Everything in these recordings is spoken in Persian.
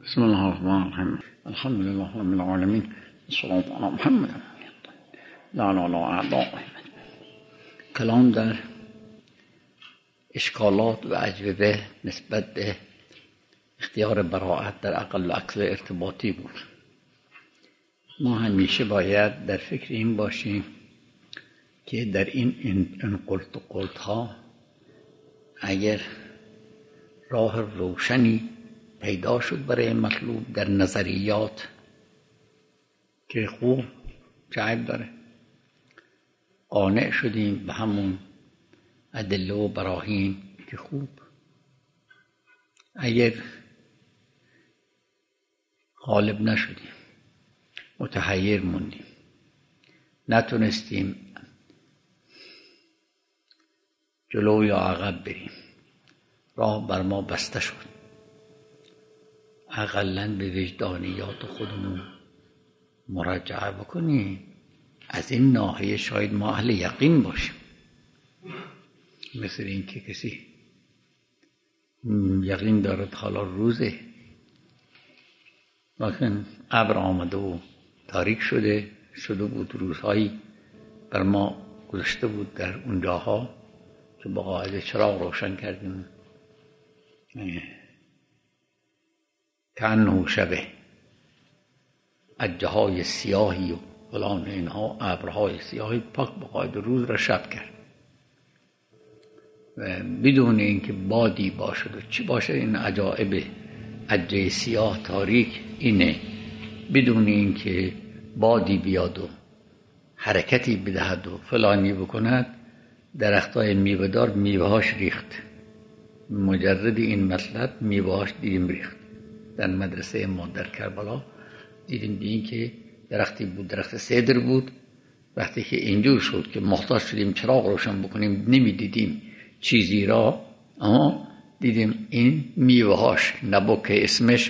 بسم الله الرحمن الرحیم. الحمد لله رب العالمین. الصلاة علی محمد لا لا لا اعضاء. کلام در اشکالات و اجوبه نسبت به اختیار براءت در اقل و اکثر ارتباطی بود. ما همیشه باید در فکر این باشیم که در این قلت ها اگر راه روشنی پیدا شد برای مطلوب در نظریات که خوب جایب داره، قانع شدیم به همون ادله و براهین که خوب، اگر غالب نشدیم، متحیر موندیم، نتونستیم جلو یا عقب بریم، راه بر ما بسته شد، اقلاً به وجدانیات خودمون مراجعه بکنیم. از این ناحیه شاید ما اهل یقین باشیم، مثل این که کسی یقین دارد حالا روزه، لیکن ابر آمده و تاریک شده بود، روزهایی بر ما گذشته بود در اونجاها که با قاعده چراغ روشن کردیم کأنه شبه اجهای سیاهی و فلان، اینها ابرهای سیاهی پاک با قاعده روز را شب کرد و بدون اینکه بادی باشد و چی باشه. این عجایب اجه سیاه تاریک اینه، بدون اینکه بادی بیاد و حرکتی بدهد و فلانی بکند، درختای میوه‌دار میوه‌هاش ریخت. مجرد این مطلب میوه‌هاش دیدیم ریخت. در مدرسه ما در کربلا دیدیم بین که درختی بود، درخت سدر بود. وقتی که اینجور شد که محتاج شدیم چراغ روشن بکنیم، نمیدیدیم چیزی را، اما دیدیم این میوه‌هاش نبوکه اسمش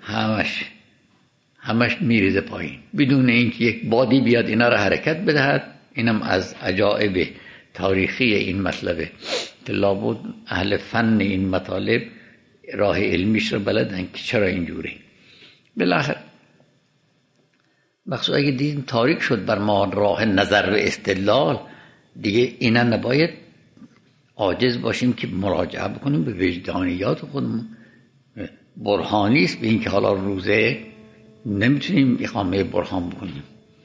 همش میریزه پایین، بدون اینکه یک بادی بیاد اینا را حرکت بدهد. اینم از عجایب تاریخی این مطلبه که لابد اهل فن این مطالب راه علمیش رو بلدن که چرا اینجوره. بالاخره مخصوصا اگه دیدیم تاریک شد بر ما راه نظر و استدلال، دیگه اینا نباید عاجز باشیم که مراجعه بکنیم به وجدانیات خودمون. برهانی است به این که حالا روزه نمیتونیم اقامه برهان بکنیم،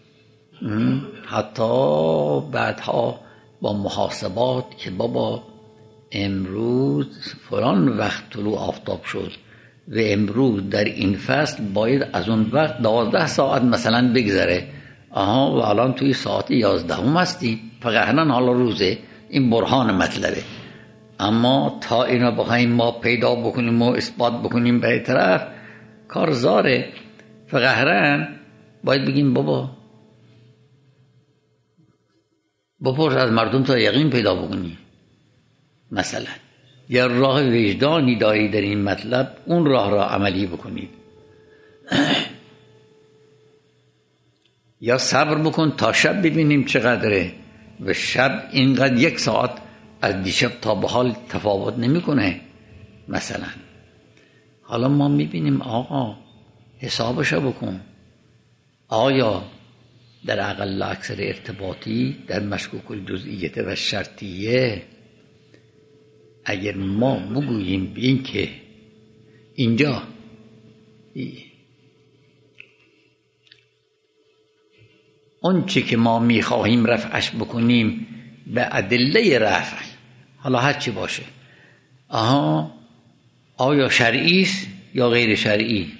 حتی بعدها با محاسبات که بابا امروز فلان وقت طلوع آفتاب شد و امروز در این فصل باید از اون وقت 12 ساعت مثلا بگذره، و الان توی ساعت 11 هستیم، فقط حالا روزه. این برهان مطلبه. اما تا اینا بخوایم ما پیدا بکنیم و اثبات بکنیم به طرف، کار زاره. فقط باید بگیم بابا بپرس از مردم تا یقین پیدا بکنی مثلا، یا راه وجدانی داری در این مطلب، اون راه را عملی بکنید، یا صبر بکن تا شب ببینیم چقدره، و شب اینقدر 1 ساعت از دیشب تا به حال تفاوت نمیکنه مثلا. حالا ما میبینیم آقا حسابشو بکن، آیا در اقل اکثر ارتباطی در مشکوک الجزئیت و شرطیه اگر ما بگوییم به این که اینجا اون چی که ما میخواهیم رفعش بکنیم به ادله رفع، حالا هر چی باشه، آیا شرعی است یا غیر شرعی؟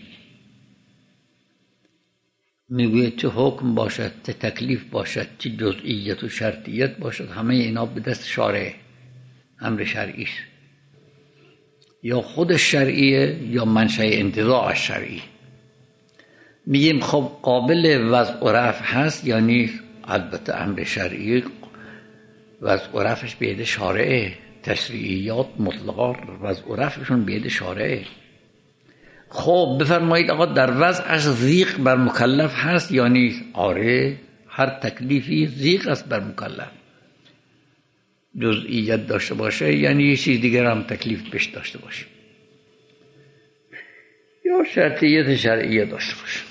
میگوید چه حکم باشد، چه تکلیف باشد، چه جزئیت و شرطیت باشد، همه اینا به دست شارع، امر شرعی است. یا خودش شرعیه یا منشأ انتزاع شرعی. میگیم خب قابل وضع و رفع هست یا نیست؟ البته امر شرعی وضع و رفعش به ید شارعه، تشریعیات مطلقا وضع و رفعشون به ید شارعه. خب بفرمایید آقا در وضعش ضیق بر مکلف هست یا نیست؟ آره، هر تکلیفی ضیق است بر مکلف. جزئیت داشته باشه یعنی یه چیز دیگر هم تکلیف بهش داشته باشه. یا شرطیت شرعیه داشته باشه.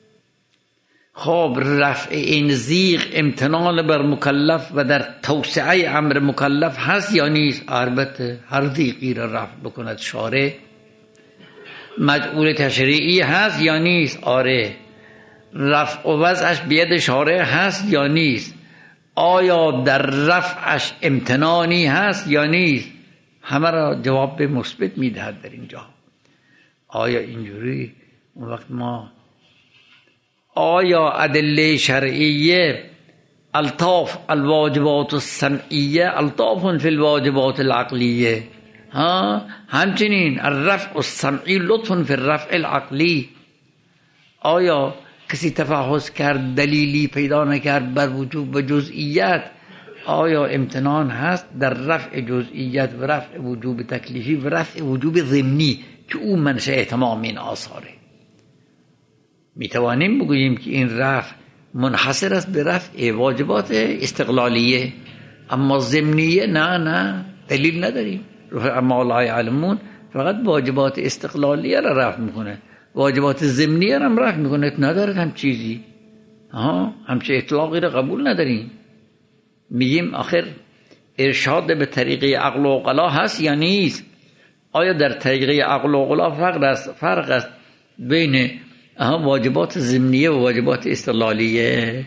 خب رفع این زیغ امتنان بر مکلف و در توسعه امر مکلف هست یا نیست؟ البته هر زیغی را رفع بکند شارع مجعول تشریعی هست یا نیست؟ آره. رفع و وضعش بید شارع هست یا نیست؟ آیا در رفعش امتنانی هست یا نیست؟ همه را جواب مثبت میدهد در اینجا. آیا اینجوری اون وقت ما آیا ادله شرعیه الطاف الواجبات السمعیه الطاف فی الواجبات العقلیه، همچنین الرفع السمعی لطف فی الرفع العقلی. آیا کسی تفحص کرد دلیلی پیدا نکرد بر وجوب و جزئیت، آیا امتنان هست در رفع جزئیت و رفع وجوب تکلیفی و رفع وجوب ضمنی که او منشأ تمام این آثاره؟ میتوانیم بگوییم که این رفع منحصر است به رفع واجبات استقلالیه، اما ضمنیه نه دلیل نداریم. اما لا یعلمون فقط واجبات استقلالیه را رفع میکنه، واجبات ضمنیه را هم رفع میکنه، نداره هم چیزی همچه اطلاقی را قبول نداریم. میگیم آخر ارشاد به طریقه عقل و عقلا هست یا نیست؟ آیا در طریقه عقل و عقلا فرق است بین واجبات ضمنیه و واجبات استقلالیه؟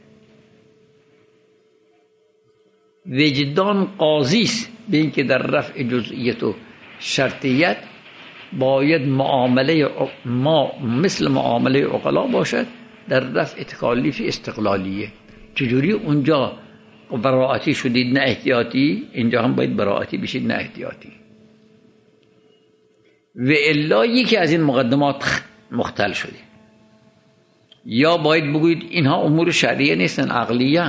وجدان قاضی است به اینکه در رفع جزئیت و شرطیت باید معامله ما مثل معامله عقلا باشد در رفع تکالیف استقلالیه. چجوری اونجا براعتی شدید نه احتیاطی، اینجا هم باید براعتی بشید نه احتیاطی. و الا یکی از این مقدمات مختل شده. یا باید بگوید اینها امور شرعیه نیستن، عقلیه،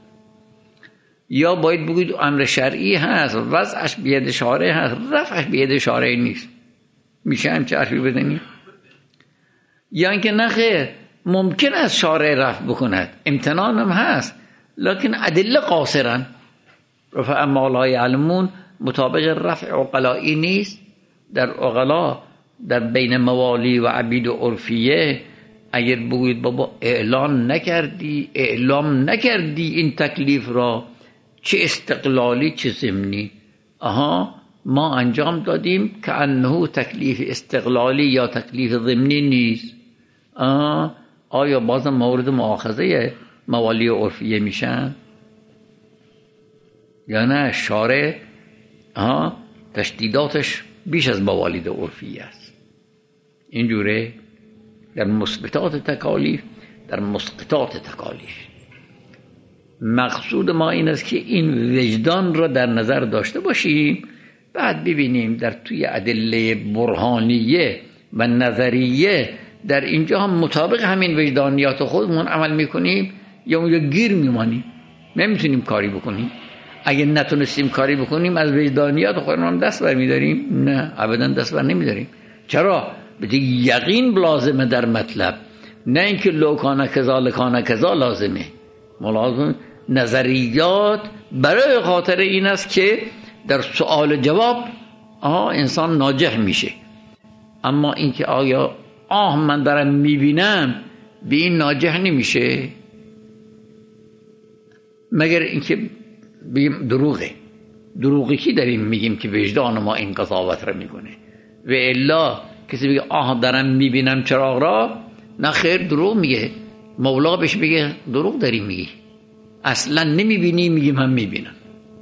یا باید بگوید امر شرعی هست وضعش بید شارع هست رفعش بید شارع نیست. میشه همچه حرفی بزنی؟ یا اینکه نه خیر ممکن است شارع رفع بکند، امتنان هم هست لکن ادله قاصرن. رفع اما لا یعلمون مطابق رفع عقلایی نیست. در عقلا در بین موالی و عبید و عرفیه اگر بگوید بابا اعلام نکردی این تکلیف را، چه استقلالی چه ضمنی، ما انجام دادیم که انه تکلیف استقلالی یا تکلیف ضمنی نیست، آیا بازم مورد مؤاخذه موالی و عرفیه میشن یا نه؟ شارع تشدیداتش بیش از موالی و عرفیه است. اینجوره در مثبتات تکالیف در مسقطات تکالیف. مقصود ما این است که این وجدان را در نظر داشته باشیم، بعد ببینیم در توی ادله برهانیه و نظریه در اینجا هم مطابق همین وجدانیات خودمون عمل میکنیم یا اونجا گیر میمانیم، نمیتونیم کاری بکنیم. اگه نتونستیم کاری بکنیم از وجدانیات خودمون دست برمیداریم؟ نه، ابدا دست بر نمیداریم. چرا؟ به یقین لازمه در مطلب، نه اینکه لو کان کذا لکان کذا لازمه. ملازم نظریات برای خاطر این است که در سوال جواب انسان ناجح میشه، اما اینکه آیا من دارم میبینم به این ناجح نمیشه، مگر اینکه بگیم دروغی کی داریم میگیم که وجدان ما این قضاوت را میکنه. و الا کسی بگه دارم میبینم چراغ را، نه خیر دروغ میگه. مولا بهش بگه دروغ داری میگی، اصلا نمیبینی، میگی من میبینم.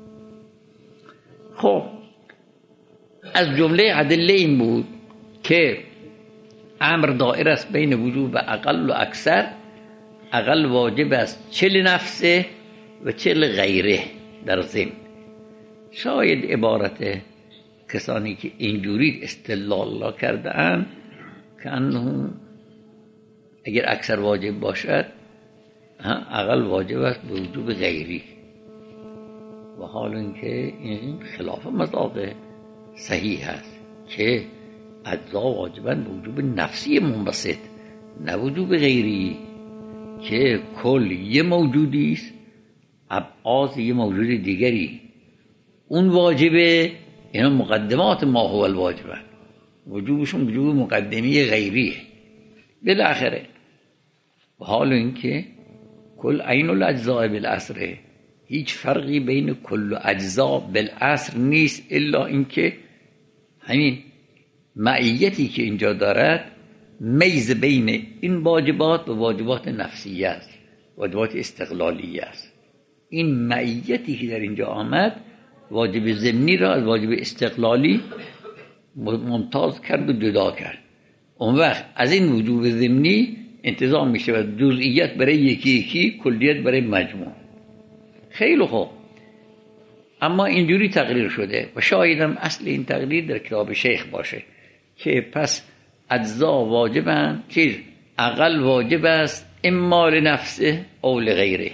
خب از جمله ادله این بود که امر دائر است بین وجوب اقل و اکثر. اقل واجب است چه لنفسه و چه لغیره در ضمن. شاید عبارت کسانی که اینجوری استدلال کرده اند که انه اگر اکثر واجب باشد اقل واجب است به وجوب غیری، و حال اینکه این خلاف مذاق صحیح است که اجزا واجباً به وجوب نفسی منبسط، نه وجوب غیری، که کل یه موجودی است ابعاد یه موجود دیگری. اون واجبه، اینا مقدمات ما هو الواجبه. وجوبشون وجوب مقدمی غیریه بالاخره. و حال اینکه کل عین الاجزاء بالاصل، هیچ فرقی بین کل اجزا بالاصل نیست، الا اینکه همین معیتی که اینجا دارد میز بین این واجبات و واجبات نفسیه است، واجبات استقلالیه است. این معیتی که در اینجا آمد واجب ضمنی را از واجب استقلالی ممتاز کرد و جدا کرد. اون وقت از این وجوب ضمنی انتزاع میشه و جزئیت برای یکی یکی، کلیت برای مجموع. خیلی خوب، اما اینجوری تقریر شده و شایدم اصل این تقریر در کتاب شیخ باشه که پس اجزا واجبن، چیز اقل واجب است اما لنفسه او لغیره.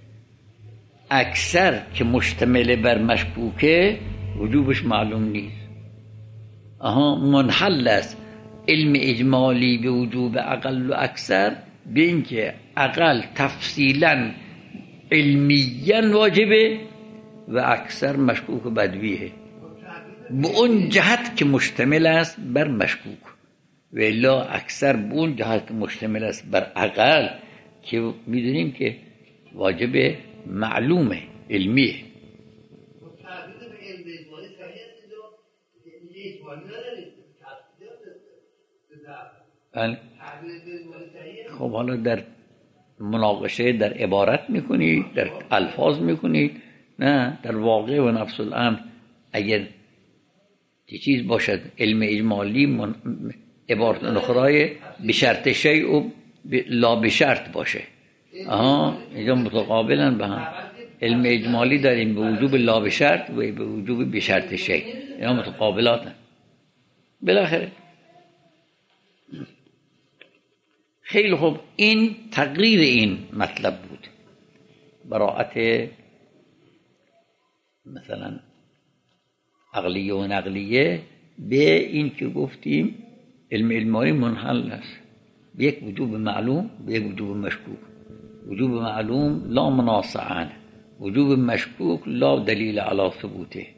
اکثر که مشتمل بر مشکوکه وجوبش معلوم نیست. منحل است علم اجمالی به وجوب اقل و اکثر، به اینکه اقل تفصیلا علمیا واجبه و اکثر مشکوک و بدویه، به اون جهت که مشتمل است بر مشکوک، و الا اکثر به اون جهت که مشتمل است بر اقل که میدونیم که واجب معلومه علمیه. خب حالا در مناقشه در عبارت میکنید، در الفاظ میکنید، نه در واقع و نفس الامر اگر چیز باشد علم اجمالی عبارت اخرای به شرط شیء و لا به شرط باشه. اینجا متقابلا به هم علم اجمالی داریم به وجوب لا به شرط و به وجوب به شرط شیء، اینا متقابلاتن بالاخره. خیلی خوب، این تقریر این مطلب بود، براءت مثلا عقلیه و نقلیه، به این که گفتیم علم اجمالی منحل است به یک وجوب معلوم، به یک وجوب مشکوک. وجوب معلوم لا مناص عنه، وجوب مشکوک لا دلیل علی ثبوته.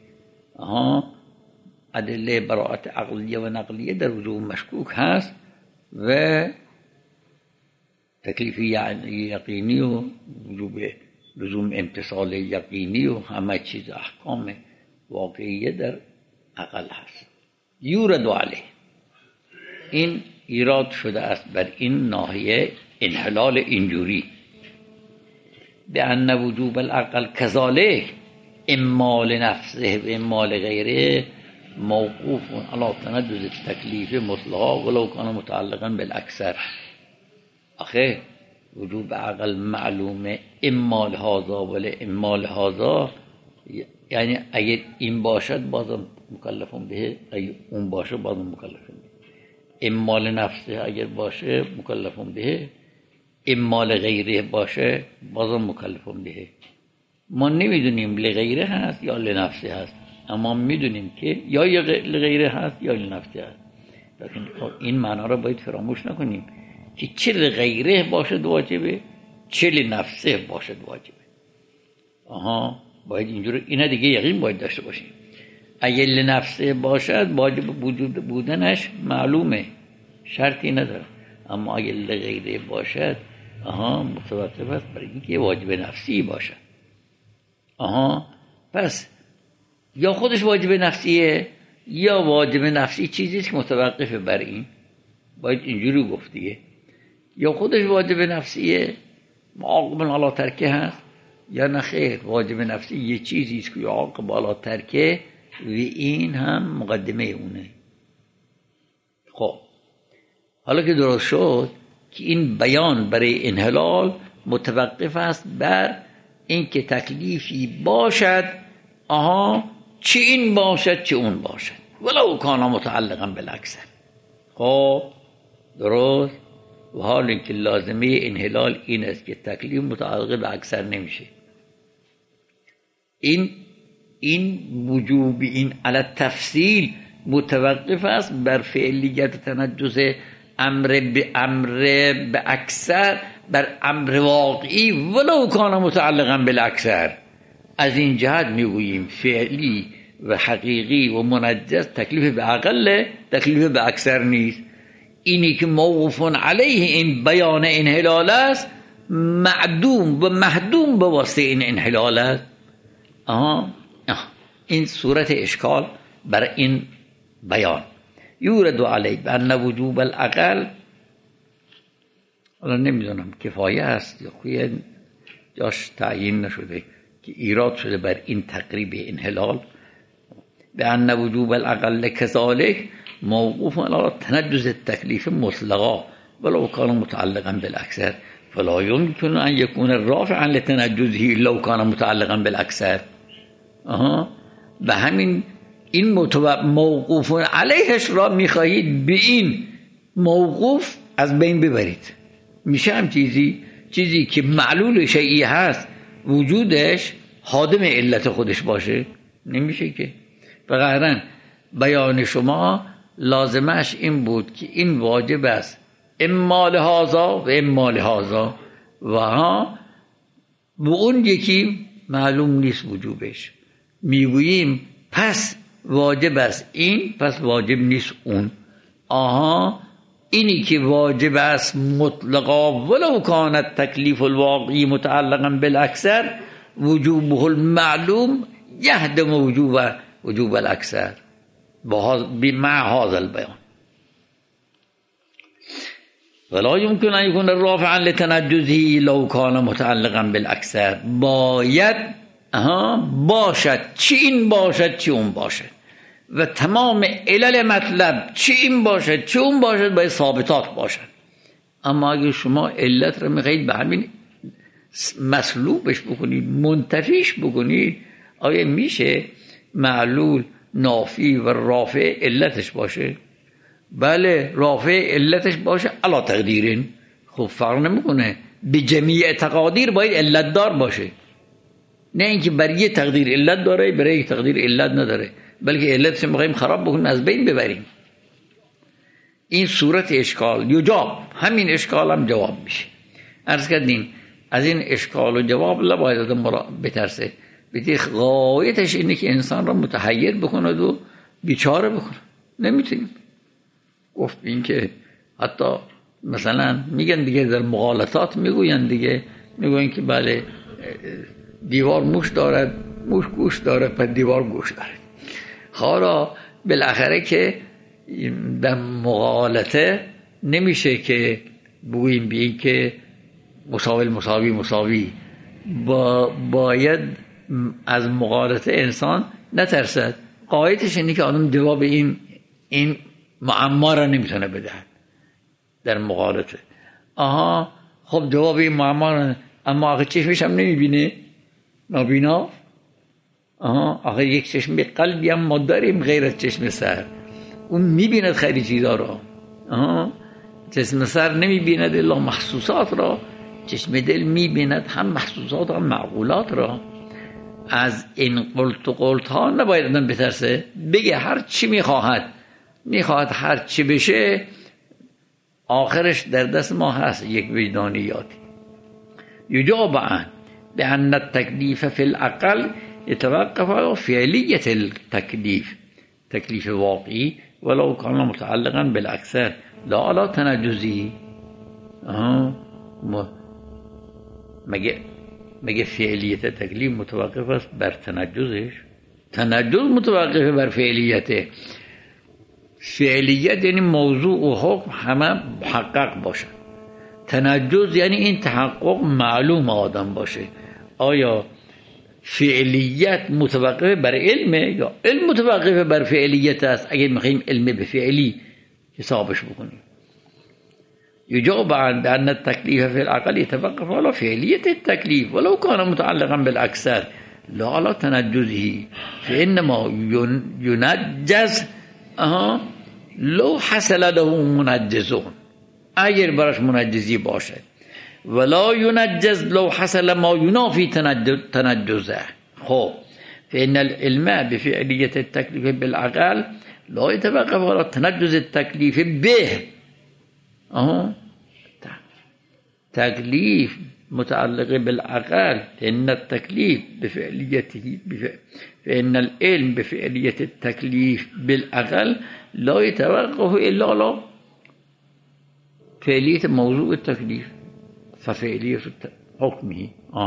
ادله براءت عقلیه و نقلیه در وجوب مشکوک هست و تکلیف یقینی و وجوب لزوم امتصال یقینی و همه چیز احکام واقعیه در عقل هست. یورد علیه، این ایراد شده است بر این ناحیه انحلال اینجوری، به ان وجوب العقل کذالک اما لنفسه و اما لغیره موقوف علی تندد تکلیف مطلقا ولو کان متعلقا بالاکثر. آخه وجوب عقل معلومه اما لهذا ولی اما لهذا، یعنی اگر این باشد بازم مکلفون به، اگر اون باشه بازم مکلفون به. اما لنفسه اگر باشه مکلفون به، اما لغیره باشه بازم مکلفون به. ما نمیدونیم لغیره هست یا لنفسه هست، اما میدونیم که یا لغیره هست یا لنفسه هست. لیکن این معنا را باید فراموش نکنیم که چه لغیره باشد واجبه، چه لنفسه باشد واجبه. باید اینجور اینا دیگه یقین باید داشته باشیم. اگه لنفسه باشد واجب وجود بودنش معلومه، شرطی نداره، اما اگه لغیره باشد متوقف است برای اینکه واجب نفسی باشد. پس یا خودش واجب نفسیه یا واجب نفسی چیزیست که متوقف بر این، باید اینجوری گفت دیگه. یا خودش واجب نفسیه معاقب علی ترکه هست، یا نه خیر واجب نفسی یه چیزیست که معاقب علی ترکه و این هم مقدمه اونه. خب حالا که درست شد که این بیان برای انحلال متوقف است بر این که تکلیفی باشد، چه این باشد چه اون باشد، ولو کان متعلقا بالاکثر. خب درست. و حال اینکه لازمه انحلال این است که تکلیف متعلق به اکثر نمیشه. این وجوب این علی تفصیل متوقف است بر فعلیت تنجز امر به اکثر بر امر واقعی ولو کان متعلقا بالاکثر. از این جهت میگوییم فعلی و حقیقی و منجز تکلیف به اقل، تکلیف به اکثر نیست. اینی که موقوف علیه این بیان انحلال است معدوم و محدوم به واسطه این انحلال است. این صورت اشکال بر این بیان. یورد علیه بأن وجوب الاقل، حالا نمیدونم کفایه است یا خوی جاش تعیین نشده که ایراد شده بر این تقریب انحلال. بأن وجوب الاقل كذلك موقوف على تنجز التكليف مطلقا ولو كان متعلقا بالاكثر فلا يمكن ان يكون رافعا لتنجزه لو كان متعلقا بالاكثر. به همین این موقوف علیهش را میخواهید به این موقوف از بین ببرید. میشه هم چیزی که معلول شیئی هست وجودش خادم علت خودش باشه؟ نمیشه که. بقیرن بیان شما لازمش این بود که این واجب است اما لهذا و اما لهذا و به اون یکی معلوم نیست وجوبش. میگوییم پس واجب است این، پس واجب نیست اون. اینی که واجب است مطلقا ولو کان التکلیف الواقعی متعلقا بالاکثر وجوبه المعلوم یهدم وجوب الاکثر مع هذا البیان ولا يمكن ان يكون رافعا لتنجزه لو كان متعلقا بالاکثر. باید باشد چی این باشد چی اون باشد و تمام علل مطلب چی این باشد چی اون باشد باید ثابتات باشد. اما اگر شما علت را میخواهید به همین مسلوبش بکنید، منتفیش بکنید، آیا میشه معلول نافی و رافع علتش باشه؟ بله رافع علتش باشه علا تقدیرین. خب فرق نمیکنه، به جمیع تقادیر باید علت دار باشه، نه اینکه برای یه تقدیر علت داره برای یک تقدیر علت نداره، بلکه علتش میخوایم خراب بکنیم از بین ببریم. این صورت اشکال یجاب، همین اشکال هم جواب میشه. عرض کردیم از این اشکال و جواب لباید آدم بترسه. بدیخ غایتش اینه که انسان را متحیر بکند و بیچاره بکنه. نمیتونیم گفت این که حتی مثلا میگن دیگه در مغالطات میگوین دیگه، میگوین که بله دیوار موش دارد، موش گوش دارد، پس دیوار گوش دارد. حالا بالاخره که در مغالطه نمیشه که بگوییم بگیم که مساوی باید از مغالطه انسان نترسد. قاعدش اینه که آدم جواب این معما را نمیتونه بده در مغالطه. خب جواب این معما را، اما آخه چشمش هم نمیبینه، نابینا. آخه یک چشم قلبی هم ما داریم غیر از چشم سر، اون میبیند خیلی چیزا را. چشم سر نمیبیند الا محسوسات را، چشم دل میبیند هم محسوسات هم معقولات را. از این قلت ها نباید آدم بترسه، بگه هر چی میخواهد هر چی بشه آخرش در دست ما هست یک وجدانیاتی. یجاب عن بأن التکلیف فی الاقل يتوقف على فعلیت التکلیف، تکلیف واقعی ولو کان متعلقا بالاکثر لا علی تنجزی. مگه فعلیت تکلیف متوقف است بر تنجزش؟ تنجز متوقف بر فعلیته. فعلیت یعنی موضوع و حکم همه محقق باشه، تنجز یعنی این تحقق معلوم آدم باشه. آیا فعلیت متوقف بر علمه یا علم متوقف بر فعلیت است؟ اگر میخوایم علم به فعلی حسابش بکنیم. يجاب عن بأن التكليف في العقل يتوقف على فعلية التكليف ولو كان متعلقا بالأكثر لا على تنجزه، فإنما ينجز لو حصل له منجزون، اگر براش منجزی باشد، ولا ينجز لو حصل ما ينافي تنجزه. خب فإن العلم بفعلية التكليف بالعقل لا يتوقف على تنجز التكليف به. تکلیف متعلق بالعقل فإن التكليف بفعليته فإن العلم بفعلية التكليف بالعقل لا يتوقف إلا على فعلية موضوع التكليف ففعلية حكمه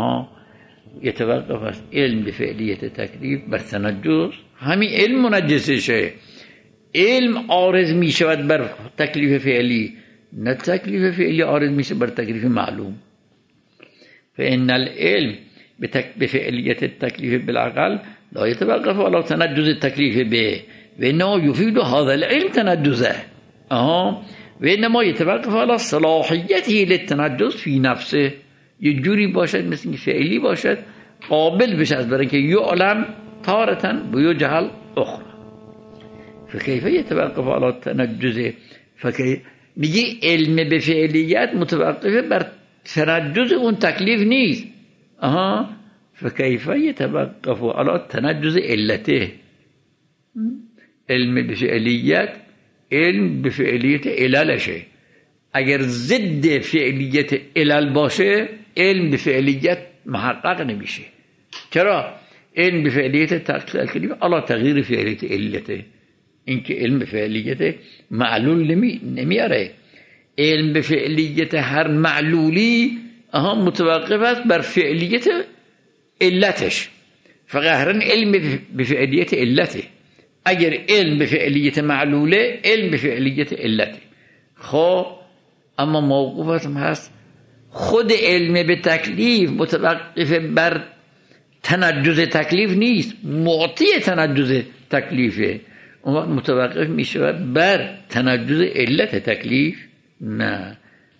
يتوقف علم بفعلية التكليف بر تنجس همین علم منجسشه علم عارض می شود بر تکلیف فعلی نه تکلیف فعلی عارض میشه بر تکلیف معلوم فإن العلم بفعلية التكليف بالعقل لا يتوقف على تنجز التكليف به وإنما يفيد هذا العلم تنجزه وإنما يتوقف على صلاحيته للتنجز في نفسه یه جوری باشد مثل که فعلی باشد قابل بشه برای اینکه یعلم تارة ويجهل أخرى فكيف يتوقف على التنجز میگه علم به فعلیت متوقف بر تنجز اون تکلیف نیست فكيف يتوقف على تنجز علته علم به فعلیت علم به فعلیت عللشه اگر ضد فعلیت علل باشه علم به فعلیت محقق نمیشه چرا؟ علم به فعلیت تکلیف علا تغییر فعلیت علته این که علم به فعلیت معلول نمیاره علم به فعلیت هر معلولی متوقف است بر فعلیت علتش فقهرا علم به فعلیت علته اگر علم به فعلیت معلوله علم به فعلیت علته خب اما موقوف هم هست خود علم به تکلیف متوقف بر تنجز تکلیف نیست معطی تنجز تکلیفه اون وقت متوقف می شود بر تنجز علت تکلیف نه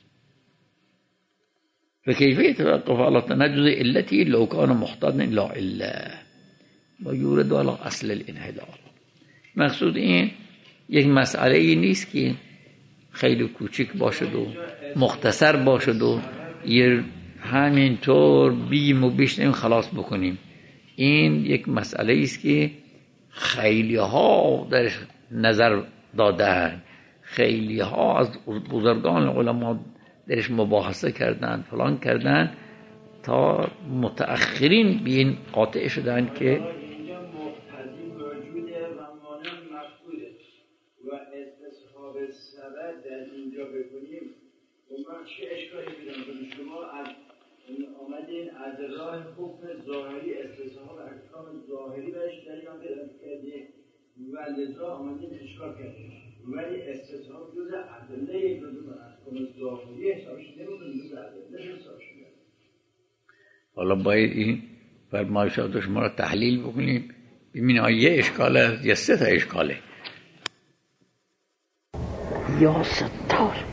فكيف يتوقف على تنجز علته لو كان محتاجا لا عله و یورد على اصل الانحدار مقصود این یک مسئله ای نیست که خیلی کوچک باشد و مختصر باشد و یه همینطور بیم و بیشتیم خلاص بکنیم این یک مسئله است که خیلی ها در نظر دادن خیلی ها از بزرگان علما درش مباحثه کردن فلان کردن تا متأخرین به این قاطع شدن که چه اشکالی پیدا کنید شما آمدین از راه حکم ظاهری استصحاب احکام ظاهری برش دلیل کردید و لذا آمدین اشکال کردید ولی استصحاب جز ادله جز احکام ظاهری حسابش نمی‌کنید جز ادله حساب شده حالا باید این فرمایشات شما را تحلیل بکنیم ببینید یه اشکاله یا سه تا اشکاله یا ستار